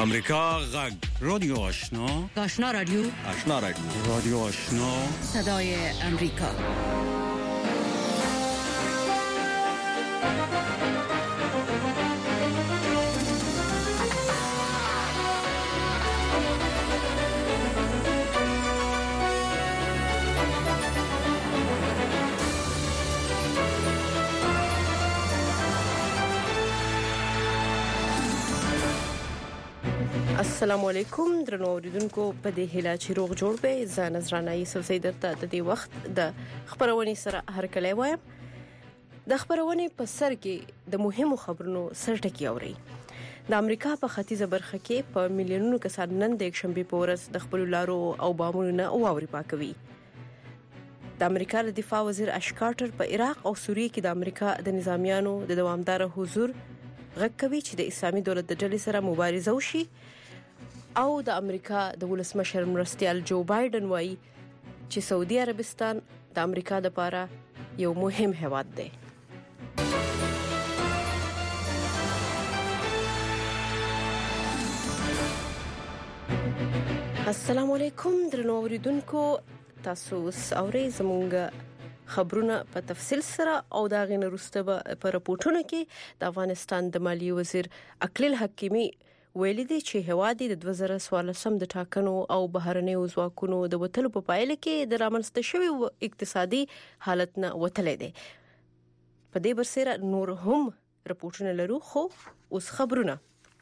امریکا غږ رادیو آشنا رادیو رادیو آشنا صدای امریکا. السلام علیکم درنو اوریدونکو په دې هیله چې روغ جوړ به ز نظرانه یوسف سیدرته د دې وخت د خبرونې سره هرکلی وایم. د خبرونې په سر کې د مهمو خبرونو سرټکی اوري. د امریکا په ختیځه برخه کې په میلیونونو کسان نن د یکشنبه په ورځ د خپل لارو او بامونو نه واوري پاکوي. د امریکا د دفاع وزیر اش کارټر په عراق او سوریه کې د امریکا د نظامیانو د دوامدار حضور غږ کوي چې د اسلامي دولت د ډلې سره مبارزه وشي او د امریکا د ولسمشر مرستیال جو بایدن وایي چې سعودي عربستان د امریکا لپاره یو مهم هیواد دی. السلام علیکم درنو اوریدونکو، تاسو اورئ زموږ خبرونه په تفصیل سره او دا غینه وروسته په راپورټونو کې د افغانستان د مالیې وزیر اقلیل حکیمي ویلي دی چې هوادي د 2014 د ټاکنو او بهرنیو ځواکونو د وټلو په پایله کې د رامنځته شوی اقتصادي حالت نه وتلې دی. په دې برسره نور هم راپورټونه لرو، خو اوس خبرونه.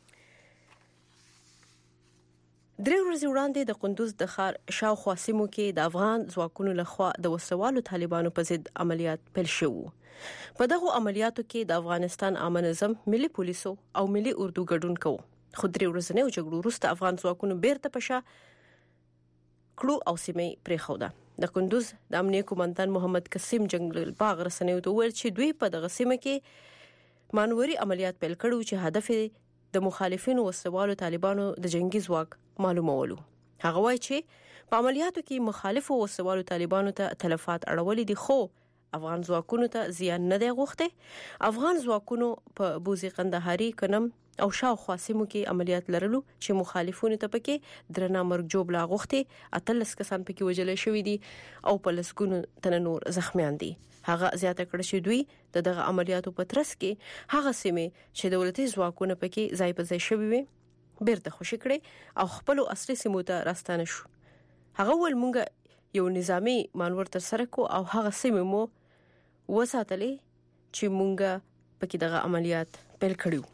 درې ورځې وړاندې د قندوز د ښار شاوخوا سیمو کې د افغان ځواکونو لخوا د وسوالو طالبانو په ضد عملیات پیل شوه. په دغه عملیاتو کې د افغانستان عامه نظم، ملي پولیسو او ملي اردو ګډون کوي. خو درې ورځې جګړو وروسته افغان ځواکونو بیرته پښه کړو او سیمې پرېښوده. د قندوز د امنیه کمانډان محمد قاسم جنگل باغ رسنیو ته ویل چې دوی په دغه سیمه کې مانوري عملیات پیل کړو چې هدف د مخالفینو وسوالو طالبانو د جنگي ځواک معلومولو. هغه وایي چې په عملیاتو کې مخالفو وسوالو طالبانو ته تلفات اړولې دي، خو افغان ځواکونو ته زیان نه دی غوښته. افغان ځواکونو په بوزي قندهاري کنم او شاوخوا سیمو کې عملیات لرلو چې مخالفونو ته پکې درنه مرګ جوړ لا غوښته. 13 کسان پکې وژل شوی دي او په لسګونو تن نور زخمیان دي. هغه زیاته کړ چې دوی دغه عملیاتو په ترڅ کې هغه سیمې چې دولتي ځواکونه پکې ځای په ځای شوی وي بیرته خوشی کړي او خپل اصلي سیمو ته راستانه شو. هغه ول مونږ یو نظامی مانور تر سره کو او هغه سیمه مو وساتلې چې مونږ پکې دغه عملیات پیل کړیو.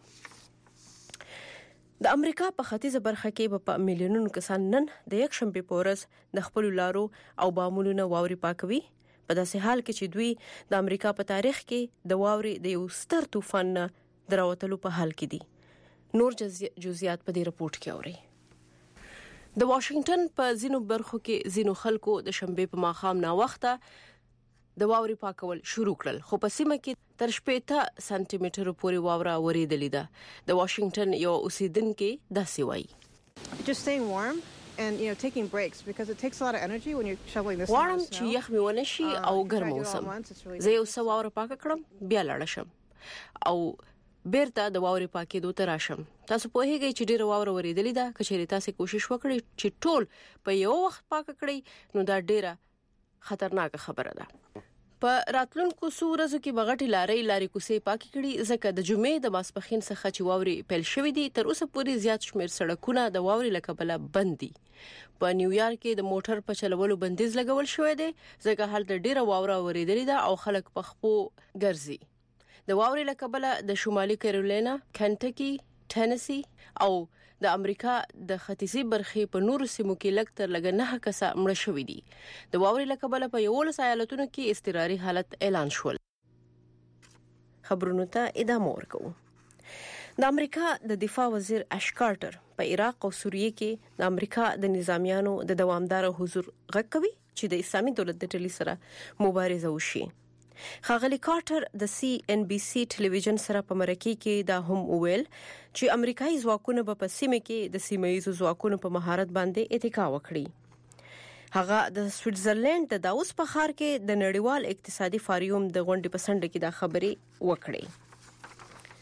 د امریکا په ختیځه برخه کې په میلیونونو کسان نن د یکشنبه په ورځ د خپل لارو او بامونو نه واوري پاکوي، په داسې حال کې چې دوی د امریکا په تاریخ کې د واوري د یو ستر طوفان نه دراوتلو په حال کې دي. نور جزئیات په دې راپورټ کې اوري. د واشنگټن په ځینو برخو کې ځینو خلکو د شنبه په ماښام نا وخته د واوري پاکول شروع کړل، خو په سیمه کې تر 80 سانتي مترو پورې واوره ورېدلې ده. د واشنگټن یو اوسیدونکو داسې وایي: Just staying warm and taking breaks because it takes a lot of energy when you're shoveling this snow. وارم چې یخ می ونه شي او ګرم اوسم. زه یو څو واوره پاک کړم بیا لاړ شم او بیرته د واوري پاکېدو ته راشم. تاسو په هیګي چې ډیره واوره ورېدلې ده. کچېری تاسو کوشش وکړئ چې ټول په یو وخت پاک کړئ نو دا ډیره خطرناک خبره ده. په راتلونکو سورزو کې بغټي لاري کوسې پاکي کړي، ځکه د جمعې د ماسپخین څخه چې واوري پیل شوې دي تر اوسه پورې زیات شمیر سړکونه د واوري لکبله بند دي. په نیویارک کې د موټر په چلولو بندیز لګول شوی دی، ځکه هلته ډیره واوره ورېدلې ده او خلک په خپو ګرځي. د واوري لکبله د شمالي کیرولینا، کنټکی، ټینسی او د امریکا د ختیځي برخې په نورو سیمو کې لږ تر لږه 9 کسه مړه شوي دي. د واوري لکبله په 11 ایالتونو کې اضطراري حالت اعلان شول. خبرونو ته ادامه ورکوو. د امریکا د دفاع وزیر اش کارټر په عراق او سوریه کې د امریکا د نظامیانو د دوامدار حضور غږ کوي چې د اسلامي دولت د ټلې سره مبارزه وشي. خاغلی کارټر د CNBC ټلویزیون سره په مرکه کې دا هم وویل چې امریکایي ځواکونه په سیمه کې د سیمه‌ییزو ځواکونو په مهارت باندې اتکا وکړي. هغه د سویټزرلند د داوس په ښار کې د نړیوال اقتصادي فاروم د غونډې په سنډه کې دا خبري وکړي.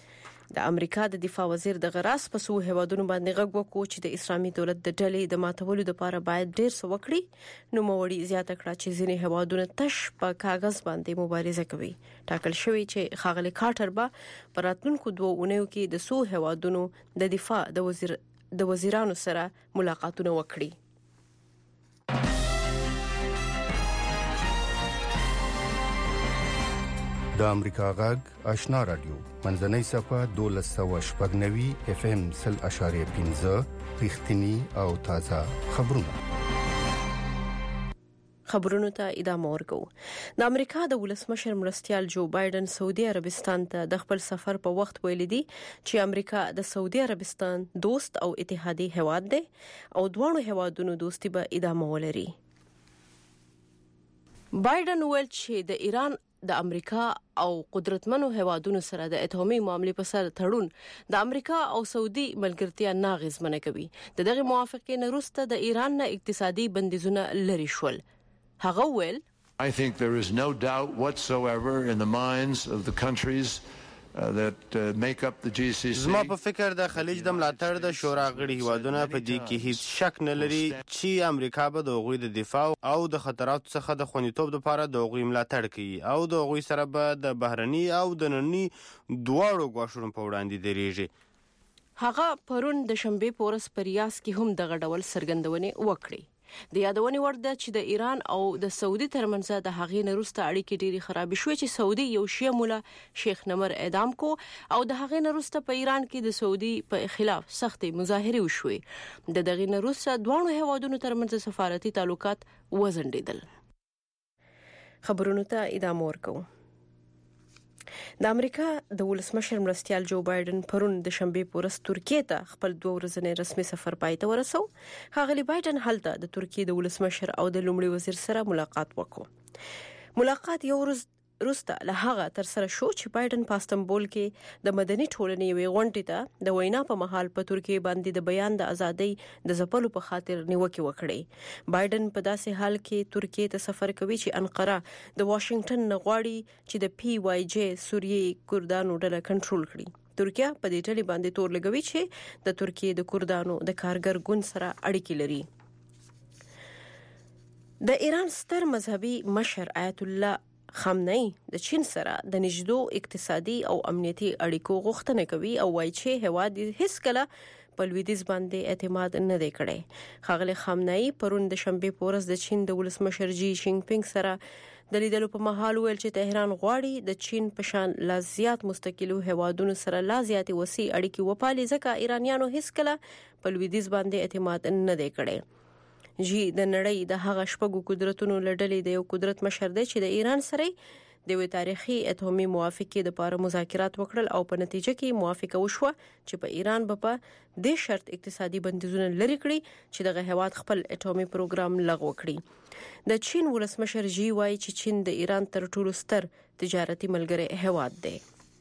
د امریکا د دفاع وزیر د غراس په سو هوادونو باندې غږ وکړ چې د اسلامي دولت د ډلې د ماتولو لپاره باید ډیر څه وکړي. نو موړي زیاته کړه چې ځینې هوادونه تش په کاغذ باندې مبارزه کوي. ټاکل شوی چې ښاغلي کارټر به په راتلونکو 2 اونیو کې د سو هوادونو د دفاع د وزیرانو سره ملاقاتونه وکړي. د امریکا غږ آشنا رادیو منځنۍ صفه 1290 FM 0.15 رښتینی او تازه خبرونه ته ادامه ورکو. د امریکا د ولسمشر مرستیال جو بایدن سعودي عربستان ته د خپل سفر په وخت ویلي دي چې امریکا د سعودي عربستان دوست او اتحادي هواد دی او دوه هوادونو دوستي به ادامه ولري. بایدن ویل چې د ایران د امریکا او قدرتمنو هوادونو سره د اتومي معاملې په سر تړون د امریکا او سعودي ملګرتیا ناغزمنه کوي. دغه موافقه نه وروسته د ایران نه اقتصادي بندیزونه لري شول. هغه ویل I think there is no doubt whatsoever in the minds of the countries that make up the GCC. زما په فکر د خلیج د ملاتړ د شورا غړي هیوادونه په دې کې هیڅ شک نه لري چې امریکا به د غوي د دفاع او د خطراتو څخه د خوندیتوب لپاره د غوي ملاتړ کوي او د غوي سره به د بهرني او د ننني دواړو غواړو په وړاندې درېږي. هغه پرون د شنبه پورس په ریاض کې هم دغه ډول څرګندونې وکړي. د یادونې وړ ده چې د ایران او د سعودي ترمنځ د هغې نه وروسته اړیکې ډېرې خراب شوې چې سعودي یو شیعه مولا شیخ نمر اعدام کو او د هغې نه وروسته په ایران کې د سعودي په خلاف سختې مظاهرې وشوې. د دغې نه وروسته دوه هیوادونو ترمنځ سفارتي تعلقات وزنډېدل. خبرونو ته ادامه ورکو. د امریکا د ولسمشر مرستیال جو بایدن پرون د شنبه پورس ترکیه ته خپل 2 ورځنی رسمي سفر پای ته ورسو. ښاغلي بایدن هلته د ترکیه د ولسمشر او د لومړي وزیر سره ملاقات وکړ. ملاقات یو ورځ وروسته له هغه تر سره شو چې بایدن په استنبول کې د مدني ټولنې یوې غونډې ته د وینا په مهال په ترکیه باندې د بیان د ازادۍ د ځپلو په خاطر نیوکه وکړي. بایدن په داسې حال کې ترکیه ته سفر کوي چې انقره د واشنگټن نه غواړي چې د PYJ سوریې کردانو ډله کنټرول کړي. ترکیه په دې ډلې باندې تور لګوي چې د ترکیه د کردانو د کارګر ګوند سره اړیکې لري. د ایران ستر مذهبي مشر آیت الله خامنه‌ای د چین سره د نږدې اقتصادي او امنیتي اړیکو غوښتنه کوي او وایي چې هواد هیڅ کله په لویدیځ باندې اعتماد نه دی کړی. ښاغلي خامنه‌ای پرون د شنبه پورس د چین د ولسمشر جی جینګ پینګ سره د لیدلو په مهال ویل چې تهران غواړي د چین په شان لا زیات مستقلو هوادونو سره لا زیات وسیع اړیکې وپالي ځکه ایرانیانو هیڅ کله په لویدیځ باندې اعتماد نه دی کړی. جی د نړۍ د هغه شپږو قدرتونو لړلې د یو قدرت مشر دی چې د ایران سره د یو تاریخي اتومي موافقه لپاره مذاکرات وکړل او په نتیجه کې موافقه وشوه چې په ایران به د شرط اقتصادي بندیزونه لري کړي چې دغه هواد خپل اتومي پروګرام لغوه کړي. د چین ولسمشر جی وایي چې چین د ایران تر ټولو ستر تجارتي ملګری هواد دی.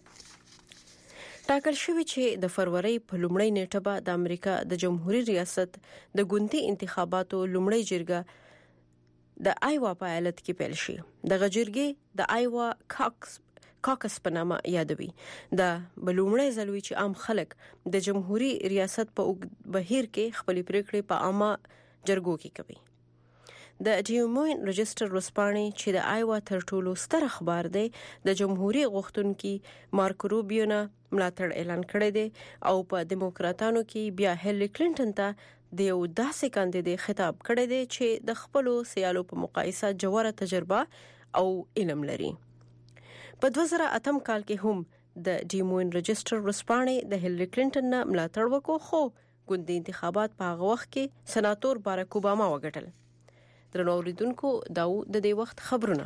ټاکل شوی چې د فروری په لومړۍ نیټه به د امریکا د جمهوریت ریاست د ګوندي انتخاباتو لومړۍ جرګه د آیوا په ایالت کې پیل شي. د جرګې د آیوا کاکس په نامه یادوي. د بلومړی ځلوي چې عام خلک د جمهوریت ریاست په بهیر کې خپل پریکړې په عامه جرګو کې کوي. د ډیموین رجستر ورسپانې چې د آیوا تر ټولو ستر اخبار دی د جمهوریت غوښتونکي مارکو روبیو نه ملاتړ اعلان کړی دی او په دیموکراتانو کې بیا هیلری کلینټن ته د یو داسې کاندید خطاب کړی دی چې د خپل سیالو په مقایسه جوړه تجربه او علم لري. په 2008 کال کې هم د ډیموین رجستر ورسپانې د هیلری کلینټن نه ملاتړ وکړ خو ګوندي انتخابات په هغه وخت کې سناتور باراک اوباما وګټل. درنو اوریدونکو داو د دې وخت خبرونه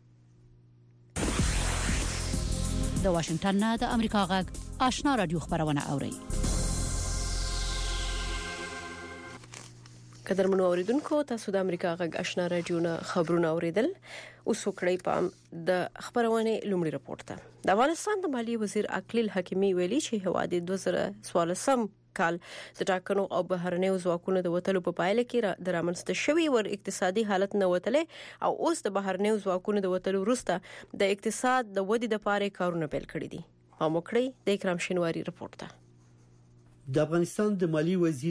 د واشنگټن نه د امریکا غږ آشنا رادیو خبرونه اوري. قدرمنو اوریدونکو تاسو د امریکا غږ آشنا رادیو نه خبرونه اوریدل. اوس وکړئ پام د خبرونه لومړی راپور ته. د افغانستان د مالی وزیر اقلیل حکیمی ویلي چې هواد 2014 کال د ټاکنو او بهرنیو ځواکونو د وټلو په پایله کې د رامنځته شوی ور اقتصادي حالت نه وټلې او اوس د بهرنیو ځواکونو د وټلو وروسته د اقتصاد د ودې لپاره کارونه پیل کړي دي. هم وکړي. د اکرام شینواری رپورټ ده. د افغانستان د مالی وزیر